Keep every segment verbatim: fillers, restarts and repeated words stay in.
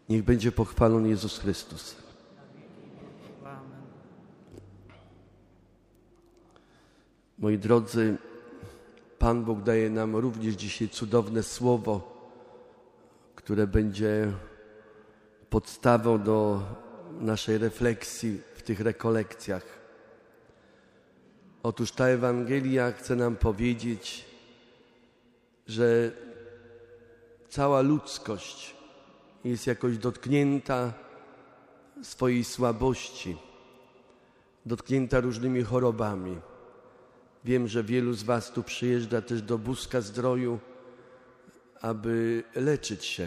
Niech będzie pochwalony Jezus Chrystus. Moi drodzy, Pan Bóg daje nam również dzisiaj cudowne słowo, które będzie podstawą do naszej refleksji w tych rekolekcjach. Otóż ta Ewangelia chce nam powiedzieć, że cała ludzkość jest jakoś dotknięta swojej słabości, dotknięta różnymi chorobami. Wiem, że wielu z was tu przyjeżdża też do Buska Zdroju, aby leczyć się.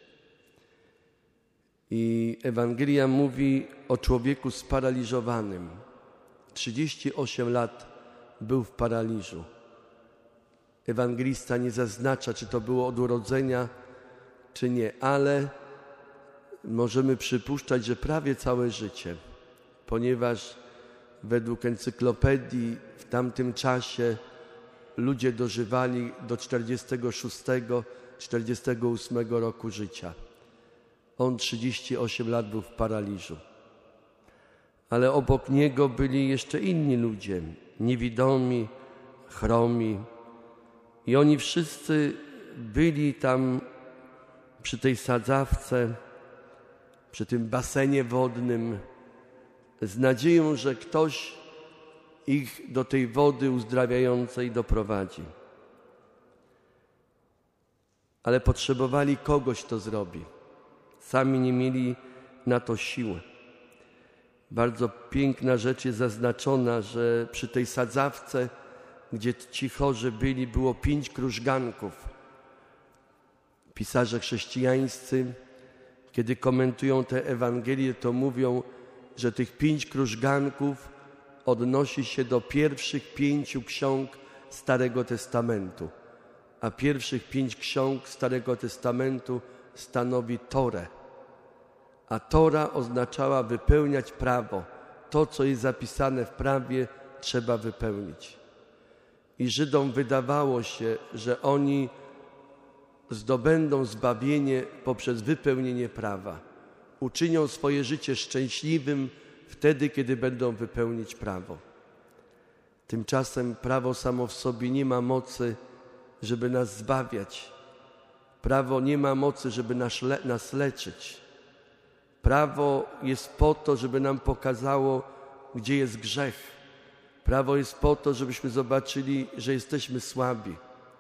I Ewangelia mówi o człowieku sparaliżowanym. trzydzieści osiem lat był w paraliżu. Ewangelista nie zaznacza, czy to było od urodzenia, czy nie, ale możemy przypuszczać, że prawie całe życie, ponieważ według encyklopedii w tamtym czasie ludzie dożywali do czterdziestego szóstego czterdziestego ósmego roku życia. On trzydzieści osiem lat był w paraliżu. Ale obok niego byli jeszcze inni ludzie, niewidomi, chromi. I oni wszyscy byli tam przy tej sadzawce, przy tym basenie wodnym, z nadzieją, że ktoś ich do tej wody uzdrawiającej doprowadzi. Ale potrzebowali kogoś, kto zrobi. Sami nie mieli na to siły. Bardzo piękna rzecz jest zaznaczona, że przy tej sadzawce, gdzie ci chorzy byli, było pięć krużganków. Pisarze chrześcijańscy, kiedy komentują tę Ewangelię, to mówią, że tych pięć krużganków odnosi się do pierwszych pięciu ksiąg Starego Testamentu, a pierwszych pięć ksiąg Starego Testamentu stanowi Torę. A Tora oznaczała wypełniać prawo. To, co jest zapisane w prawie, trzeba wypełnić. I Żydom wydawało się, że oni zdobędą zbawienie poprzez wypełnienie prawa. Uczynią swoje życie szczęśliwym wtedy, kiedy będą wypełnić prawo. Tymczasem prawo samo w sobie nie ma mocy, żeby nas zbawiać. Prawo nie ma mocy, żeby nas, le- nas leczyć. Prawo jest po to, żeby nam pokazało, gdzie jest grzech. Prawo jest po to, żebyśmy zobaczyli, że jesteśmy słabi.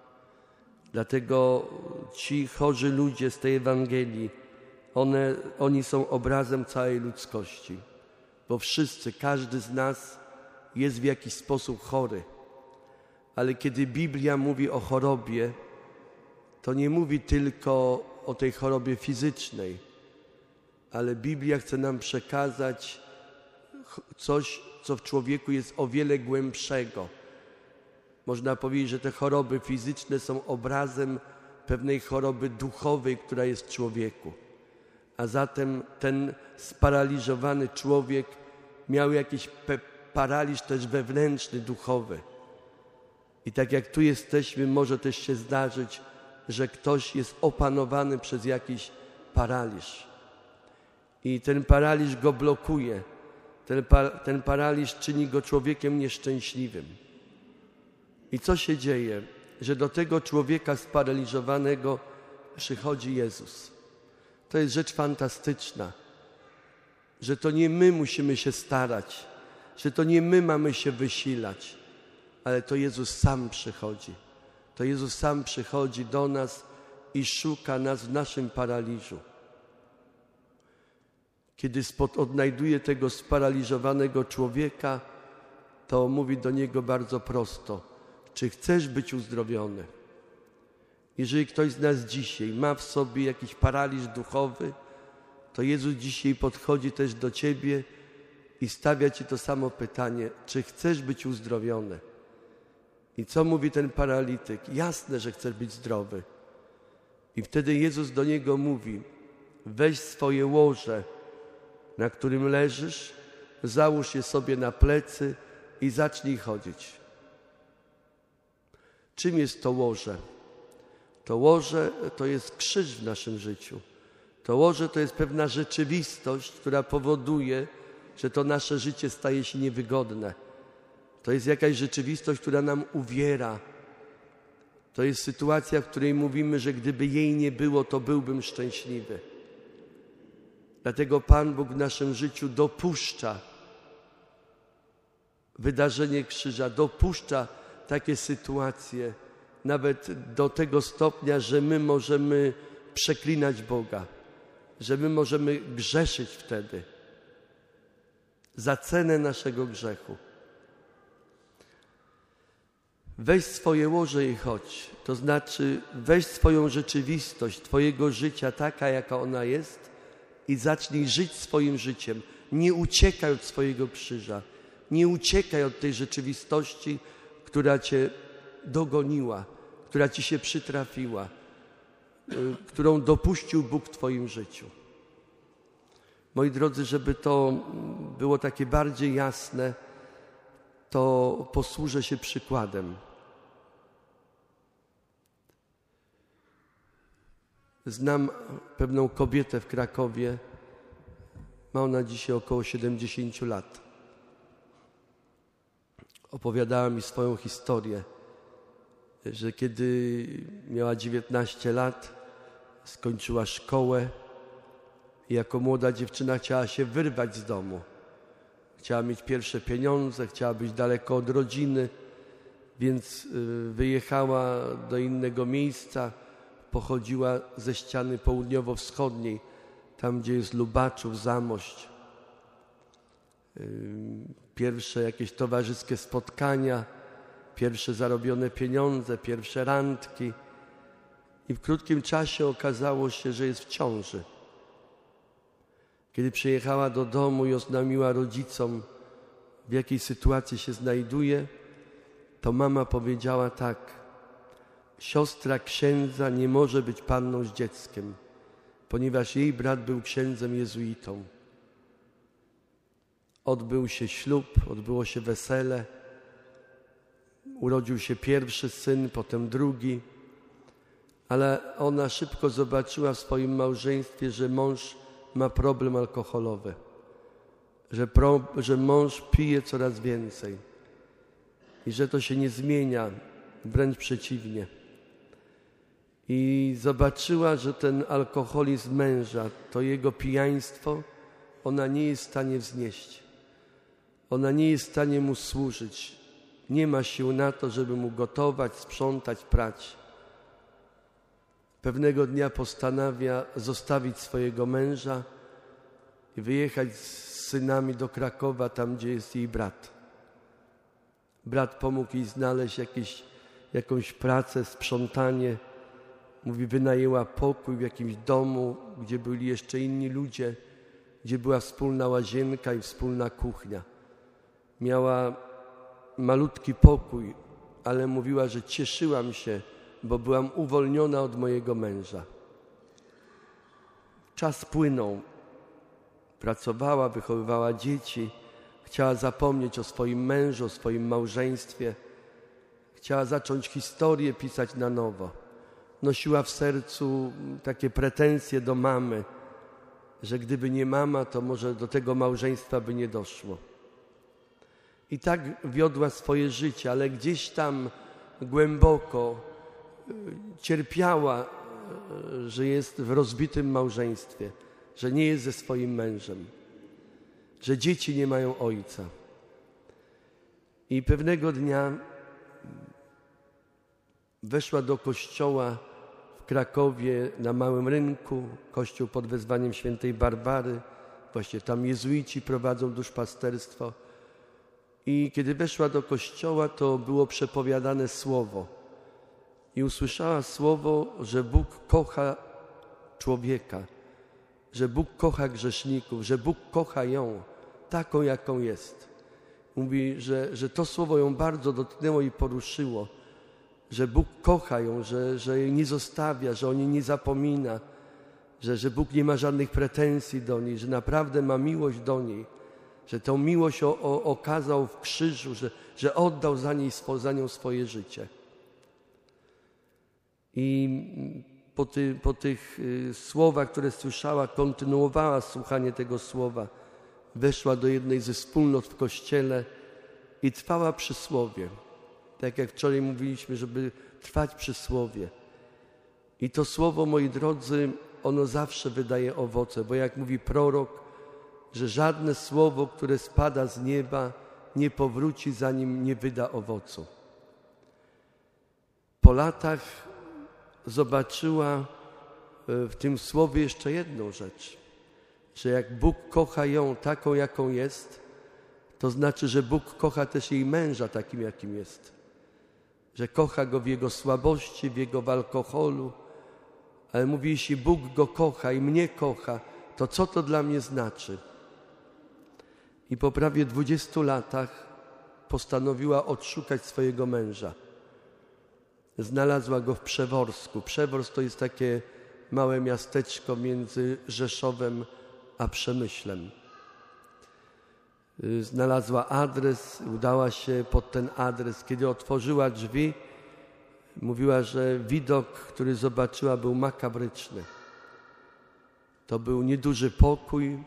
Dlatego ci chorzy ludzie z tej Ewangelii, one, oni są obrazem całej ludzkości. Bo wszyscy, każdy z nas jest w jakiś sposób chory. Ale kiedy Biblia mówi o chorobie, to nie mówi tylko o tej chorobie fizycznej, ale Biblia chce nam przekazać coś, co w człowieku jest o wiele głębszego. Można powiedzieć, że te choroby fizyczne są obrazem pewnej choroby duchowej, która jest w człowieku. A zatem ten sparaliżowany człowiek miał jakiś paraliż też wewnętrzny, duchowy. I tak jak tu jesteśmy, może też się zdarzyć, że ktoś jest opanowany przez jakiś paraliż. I ten paraliż go blokuje. Ten, pa, ten paraliż czyni go człowiekiem nieszczęśliwym. I co się dzieje? Że do tego człowieka sparaliżowanego przychodzi Jezus. To jest rzecz fantastyczna, że to nie my musimy się starać, że to nie my mamy się wysilać, ale to Jezus sam przychodzi. To Jezus sam przychodzi do nas i szuka nas w naszym paraliżu. Kiedy spod odnajduje tego sparaliżowanego człowieka, to mówi do niego bardzo prosto: czy chcesz być uzdrowiony? Jeżeli ktoś z nas dzisiaj ma w sobie jakiś paraliż duchowy, to Jezus dzisiaj podchodzi też do ciebie i stawia ci to samo pytanie: czy chcesz być uzdrowiony? I co mówi ten paralityk? Jasne, że chcesz być zdrowy. I wtedy Jezus do niego mówi: weź swoje łoże, na którym leżysz, załóż je sobie na plecy i zacznij chodzić. Czym jest to łoże? To łoże to jest krzyż w naszym życiu. To łoże to jest pewna rzeczywistość, która powoduje, że to nasze życie staje się niewygodne. To jest jakaś rzeczywistość, która nam uwiera. To jest sytuacja, w której mówimy, że gdyby jej nie było, to byłbym szczęśliwy. Dlatego Pan Bóg w naszym życiu dopuszcza wydarzenie krzyża, dopuszcza takie sytuacje, nawet do tego stopnia, że my możemy przeklinać Boga, że my możemy grzeszyć wtedy za cenę naszego grzechu. Weź swoje łoże i chodź. To znaczy weź swoją rzeczywistość Twojego życia taka, jaka ona jest i zacznij żyć swoim życiem. Nie uciekaj od swojego krzyża. Nie uciekaj od tej rzeczywistości, która Cię dogoniła, która Ci się przytrafiła, którą dopuścił Bóg w Twoim życiu. Moi drodzy, żeby to było takie bardziej jasne, to posłużę się przykładem. Znam pewną kobietę w Krakowie, ma ona dzisiaj około siedemdziesiąt lat. Opowiadała mi swoją historię, że kiedy miała dziewiętnaście lat, skończyła szkołę i jako młoda dziewczyna chciała się wyrwać z domu. Chciała mieć pierwsze pieniądze, chciała być daleko od rodziny, więc wyjechała do innego miejsca, pochodziła ze ściany południowo-wschodniej, tam gdzie jest Lubaczów, Zamość. Pierwsze jakieś towarzyskie spotkania, pierwsze zarobione pieniądze, pierwsze randki i w krótkim czasie okazało się, że jest w ciąży. Kiedy przyjechała do domu i oznajmiła rodzicom, w jakiej sytuacji się znajduje, to mama powiedziała tak: siostra księdza nie może być panną z dzieckiem, ponieważ jej brat był księdzem jezuitą. Odbył się ślub, odbyło się wesele, urodził się pierwszy syn, potem drugi, ale ona szybko zobaczyła w swoim małżeństwie, że mąż ma problem alkoholowy, że, pro, że mąż pije coraz więcej i że to się nie zmienia, wręcz przeciwnie. I zobaczyła, że ten alkoholizm męża, to jego pijaństwo, ona nie jest w stanie wznieść. Ona nie jest w stanie mu służyć. Nie ma sił na to, żeby mu gotować, sprzątać, prać. Pewnego dnia postanawia zostawić swojego męża i wyjechać z synami do Krakowa, tam gdzie jest jej brat. Brat pomógł jej znaleźć jakieś, jakąś pracę, sprzątanie. Mówi, wynajęła pokój w jakimś domu, gdzie byli jeszcze inni ludzie, gdzie była wspólna łazienka i wspólna kuchnia. Miała malutki pokój, ale mówiła, że cieszyłam się, bo byłam uwolniona od mojego męża. Czas płynął. Pracowała, wychowywała dzieci, chciała zapomnieć o swoim mężu, o swoim małżeństwie. Chciała zacząć historię pisać na nowo. Nosiła w sercu takie pretensje do mamy, że gdyby nie mama, to może do tego małżeństwa by nie doszło. I tak wiodła swoje życie, ale gdzieś tam głęboko cierpiała, że jest w rozbitym małżeństwie, że nie jest ze swoim mężem, że dzieci nie mają ojca. I pewnego dnia weszła do kościoła w Krakowie na Małym Rynku, kościół pod wezwaniem świętej Barbary. Właśnie tam jezuici prowadzą duszpasterstwo. I kiedy weszła do kościoła, to było przepowiadane słowo. I usłyszała słowo, że Bóg kocha człowieka, że Bóg kocha grzeszników, że Bóg kocha ją taką, jaką jest. Mówi, że, że to słowo ją bardzo dotknęło i poruszyło, że Bóg kocha ją, że, że jej nie zostawia, że o niej nie zapomina, że, że Bóg nie ma żadnych pretensji do niej, że naprawdę ma miłość do niej, że tę miłość o, o, okazał w krzyżu, że, że oddał za, niej, za nią swoje życie. I po, ty, po tych y, słowach, które słyszała, kontynuowała słuchanie tego słowa. Weszła do jednej ze wspólnot w Kościele i trwała przy Słowie. Tak jak wczoraj mówiliśmy, żeby trwać przy Słowie. I to Słowo, moi drodzy, ono zawsze wydaje owoce, bo jak mówi prorok, że żadne słowo, które spada z nieba, nie powróci, zanim nie wyda owocu. Po latach zobaczyła w tym słowie jeszcze jedną rzecz, że jak Bóg kocha ją taką, jaką jest, to znaczy, że Bóg kocha też jej męża takim, jakim jest. Że kocha go w jego słabości, w jego alkoholu, ale mówi, jeśli Bóg go kocha i mnie kocha, to co to dla mnie znaczy? I po prawie dwudziestu latach postanowiła odszukać swojego męża. Znalazła go w Przeworsku. Przeworsk to jest takie małe miasteczko między Rzeszowem a Przemyślem. Znalazła adres, udała się pod ten adres. Kiedy otworzyła drzwi, mówiła, że widok, który zobaczyła, był makabryczny. To był nieduży pokój.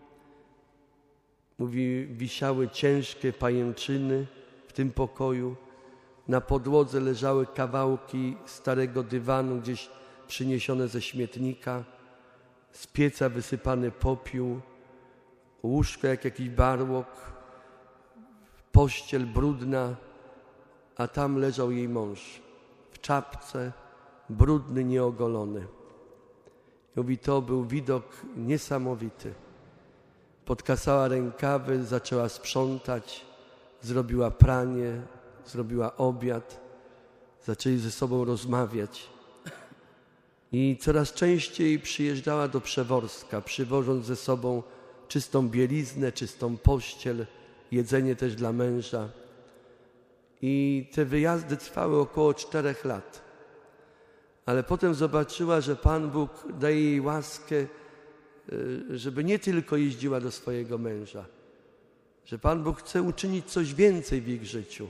Mówi, wisiały ciężkie pajęczyny w tym pokoju. Na podłodze leżały kawałki starego dywanu, gdzieś przyniesione ze śmietnika. Z pieca wysypany popiół, łóżko jak jakiś barłok, pościel brudna, a tam leżał jej mąż w czapce, brudny, nieogolony. Mówi, to był widok niesamowity. Podkasała rękawy, zaczęła sprzątać, zrobiła pranie, zrobiła obiad, zaczęli ze sobą rozmawiać. I coraz częściej przyjeżdżała do Przeworska, przywożąc ze sobą czystą bieliznę, czystą pościel, jedzenie też dla męża. I te wyjazdy trwały około czterech lat. Ale potem zobaczyła, że Pan Bóg daje jej łaskę, żeby nie tylko jeździła do swojego męża, że Pan Bóg chce uczynić coś więcej w ich życiu.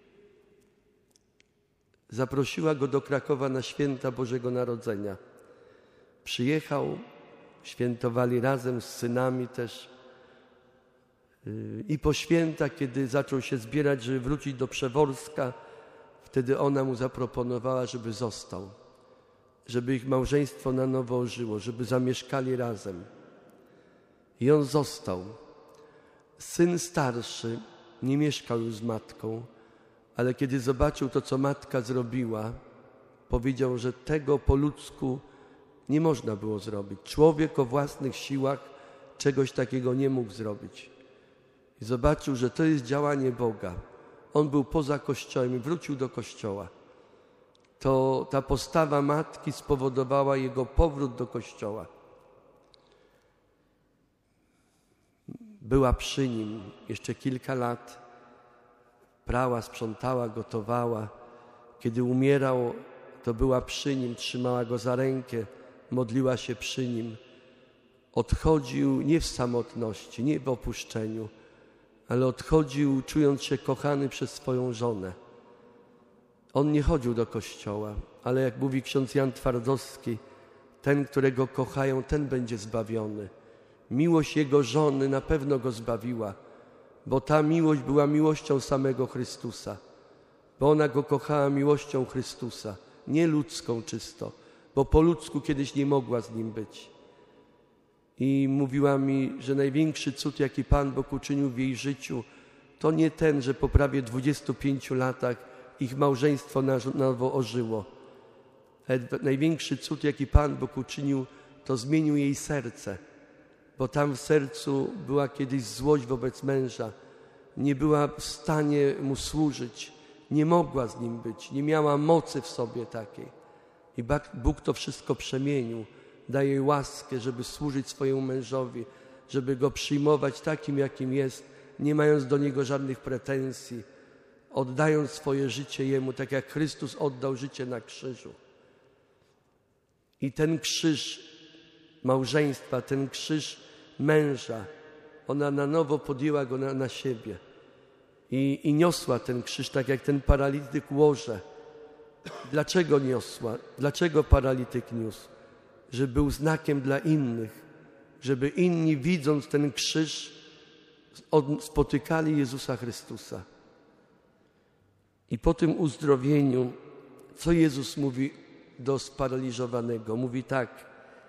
Zaprosiła go do Krakowa na święta Bożego Narodzenia. Przyjechał, świętowali razem z synami też. I po świętach, kiedy zaczął się zbierać, żeby wrócić do Przeworska, wtedy ona mu zaproponowała, żeby został, żeby ich małżeństwo na nowo ożyło, żeby zamieszkali razem. I on został. Syn starszy nie mieszkał już z matką, ale kiedy zobaczył to, co matka zrobiła, powiedział, że tego po ludzku nie można było zrobić. Człowiek o własnych siłach czegoś takiego nie mógł zrobić. I zobaczył, że to jest działanie Boga. On był poza Kościołem i wrócił do Kościoła. To ta postawa matki spowodowała jego powrót do Kościoła. Była przy nim jeszcze kilka lat. Prała, sprzątała, gotowała. Kiedy umierał, to była przy nim, trzymała go za rękę, modliła się przy nim. Odchodził nie w samotności, nie w opuszczeniu, ale odchodził, czując się kochany przez swoją żonę. On nie chodził do kościoła, ale jak mówi ksiądz Jan Twardowski, ten, którego kochają, ten będzie zbawiony. Miłość jego żony na pewno go zbawiła, bo ta miłość była miłością samego Chrystusa, bo ona go kochała miłością Chrystusa, nie ludzką czysto, bo po ludzku kiedyś nie mogła z nim być. I mówiła mi, że największy cud, jaki Pan Bóg uczynił w jej życiu, to nie ten, że po prawie dwudziestu pięciu latach ich małżeństwo na nowo ożyło. Największy cud, jaki Pan Bóg uczynił, to zmienił jej serce, bo tam w sercu była kiedyś złość wobec męża. Nie była w stanie mu służyć, nie mogła z nim być, nie miała mocy w sobie takiej. I Bóg to wszystko przemienił. Daje jej łaskę, żeby służyć swojemu mężowi, żeby go przyjmować takim, jakim jest, nie mając do niego żadnych pretensji, oddając swoje życie jemu, tak jak Chrystus oddał życie na krzyżu. I ten krzyż małżeństwa, ten krzyż męża, ona na nowo podjęła go na, na siebie i, i niosła ten krzyż, tak jak ten paralityk łoże. Dlaczego niosła? Dlaczego paralityk niósł? Żeby był znakiem dla innych, żeby inni, widząc ten krzyż, spotykali Jezusa Chrystusa. I po tym uzdrowieniu, co Jezus mówi do sparaliżowanego? Mówi tak: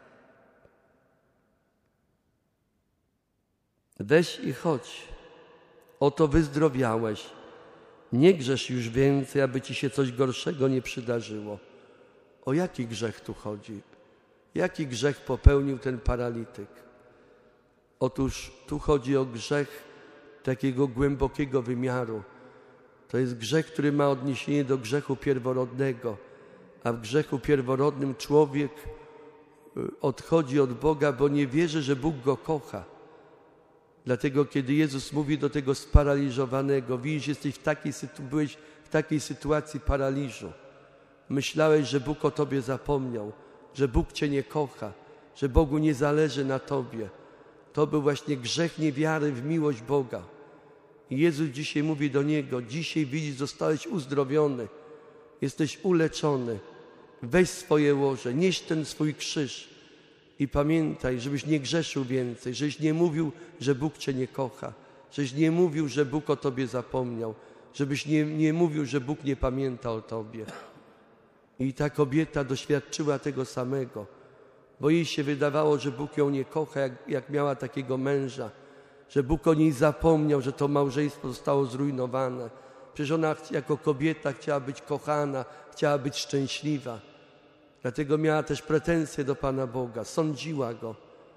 weź i chodź, oto wyzdrowiałeś. Nie grzesz już więcej, aby ci się coś gorszego nie przydarzyło. O jaki grzech tu chodzi? Jaki grzech popełnił ten paralityk? Otóż tu chodzi o grzech takiego głębokiego wymiaru. To jest grzech, który ma odniesienie do grzechu pierworodnego, a w grzechu pierworodnym człowiek odchodzi od Boga, bo nie wierzy, że Bóg go kocha. Dlatego, kiedy Jezus mówi do tego sparaliżowanego: widzisz, jesteś w takiej, byłeś w takiej sytuacji paraliżu. Myślałeś, że Bóg o tobie zapomniał, że Bóg cię nie kocha, że Bogu nie zależy na tobie. To był właśnie grzech niewiary w miłość Boga. I Jezus dzisiaj mówi do niego: dzisiaj widzisz, zostałeś uzdrowiony, jesteś uleczony. Weź swoje łoże, nieś ten swój krzyż i pamiętaj, żebyś nie grzeszył więcej, żebyś nie mówił, że Bóg cię nie kocha, żebyś nie mówił, że Bóg o tobie zapomniał, żebyś nie, nie mówił, że Bóg nie pamięta o tobie. I ta kobieta doświadczyła tego samego, bo jej się wydawało, że Bóg ją nie kocha, jak, jak miała takiego męża, że Bóg o niej zapomniał, że to małżeństwo zostało zrujnowane. Przecież ona jako kobieta chciała być kochana, chciała być szczęśliwa. Dlatego miała też pretensje do Pana Boga, sądziła Go.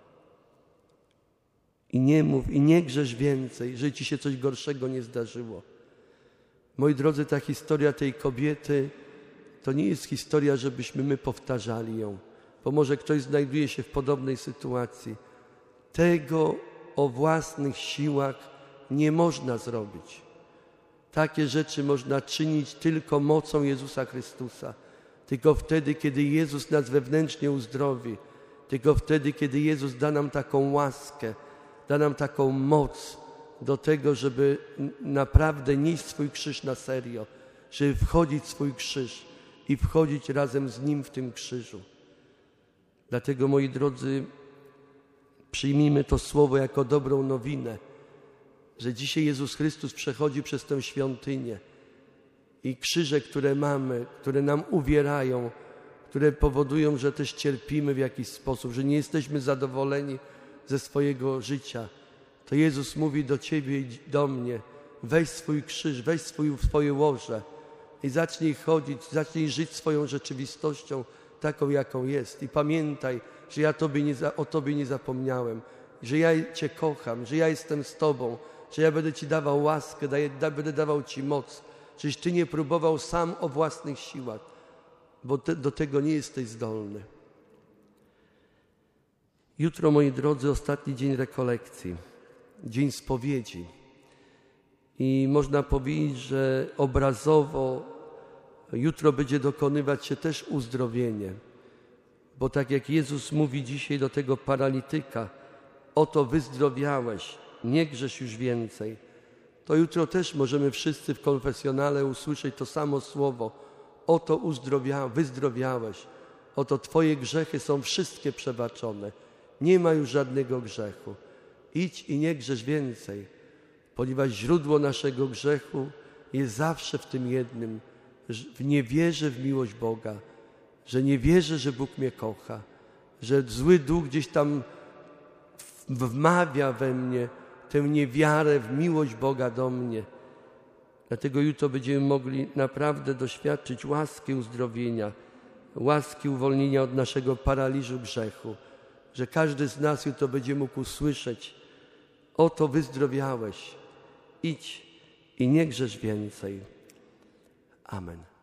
I nie mów, i nie grzesz więcej, że ci się coś gorszego nie zdarzyło. Moi drodzy, ta historia tej kobiety to nie jest historia, żebyśmy my powtarzali ją, bo może ktoś znajduje się w podobnej sytuacji. Tego o własnych siłach nie można zrobić. Takie rzeczy można czynić tylko mocą Jezusa Chrystusa. Tylko wtedy, kiedy Jezus nas wewnętrznie uzdrowi. Tylko wtedy, kiedy Jezus da nam taką łaskę, da nam taką moc do tego, żeby naprawdę nieść swój krzyż na serio, żeby wchodzić w swój krzyż i wchodzić razem z Nim w tym krzyżu. Dlatego, moi drodzy, przyjmijmy to słowo jako dobrą nowinę, że dzisiaj Jezus Chrystus przechodzi przez tę świątynię i krzyże, które mamy, które nam uwierają, które powodują, że też cierpimy w jakiś sposób, że nie jesteśmy zadowoleni ze swojego życia, to Jezus mówi do ciebie i do mnie: weź swój krzyż, weź swój, swoje łoże i zacznij chodzić, zacznij żyć swoją rzeczywistością taką, jaką jest. I pamiętaj, że ja tobie nie, o Tobie nie zapomniałem, że ja Cię kocham, że ja jestem z Tobą, że ja będę Ci dawał łaskę, daję, da, będę dawał Ci moc, żeś Ty nie próbował sam o własnych siłach, bo te, do tego nie jesteś zdolny. Jutro, moi drodzy, ostatni dzień rekolekcji, dzień spowiedzi. I można powiedzieć, że obrazowo jutro będzie dokonywać się też uzdrowienie. Bo tak jak Jezus mówi dzisiaj do tego paralityka: oto wyzdrowiałeś, nie grzesz już więcej, to jutro też możemy wszyscy w konfesjonale usłyszeć to samo słowo: oto uzdrowia, wyzdrowiałeś, oto Twoje grzechy są wszystkie przebaczone, nie ma już żadnego grzechu. Idź i nie grzesz więcej, ponieważ źródło naszego grzechu jest zawsze w tym jednym: w niewierze w miłość Boga, że nie wierzę, że Bóg mnie kocha, że zły duch gdzieś tam wmawia we mnie tę niewiarę w miłość Boga do mnie. Dlatego jutro będziemy mogli naprawdę doświadczyć łaski uzdrowienia, łaski uwolnienia od naszego paraliżu grzechu, że każdy z nas jutro będzie mógł usłyszeć: oto wyzdrowiałeś, idź i nie grzesz więcej. Amen.